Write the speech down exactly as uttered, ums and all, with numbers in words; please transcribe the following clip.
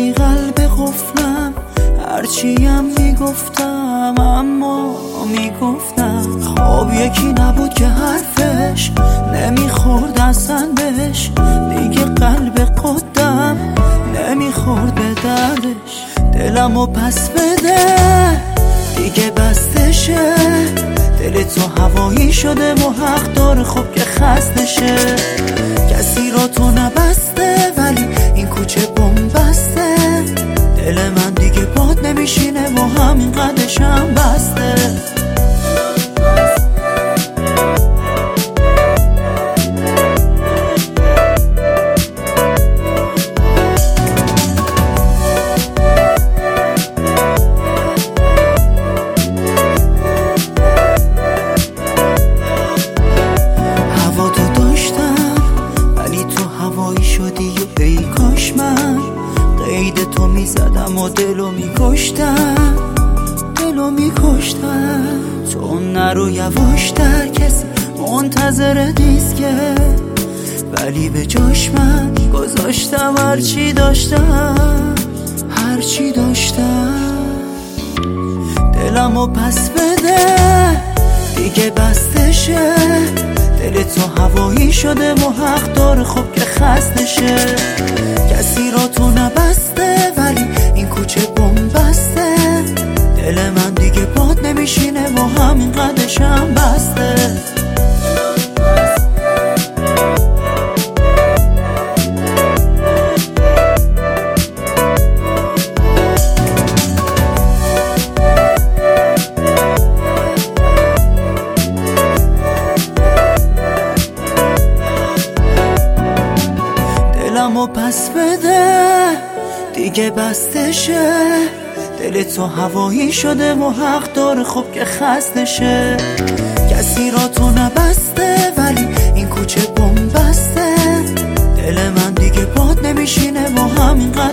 ای قلب قفلم، هرچیم میگفتم اما میگفتم. خواب یکی نبود که حرفش نمیخورد اصلا بهش، دیگه قلب قدم نمیخورد به دردش. دلمو پس بده دیگه بستشه، دل تو هوایی شده و حق داره خب که خستشه. کسی را تو نبسته ولی این کوچه بنبسته، دل من دیگه باد نمیشینه و همین قدشم بسته. قید تو میزدم و دلو میکشتم، دلو میکشتم. تو نرو یواشتر، کسی منتظر دیسکه، ولی به جاش من گذاشتم هرچی داشتم، هرچی داشتم. دلمو پس بده دیگه بستشه، دل تو هوایی شده و حق داره خب که خستشه. کسی را تو نبسته ولی این کوچه بنبسته، دل من دیگه باد نمیشینه و همین قدشم بسته. دلمو پس بده دیگه بستشه، دل تو هوایی شده و حق داره خب که خستشه. کسی را تو نبسته ولی این کوچه بنبسته، دل من دیگه باد نمیشینه و همین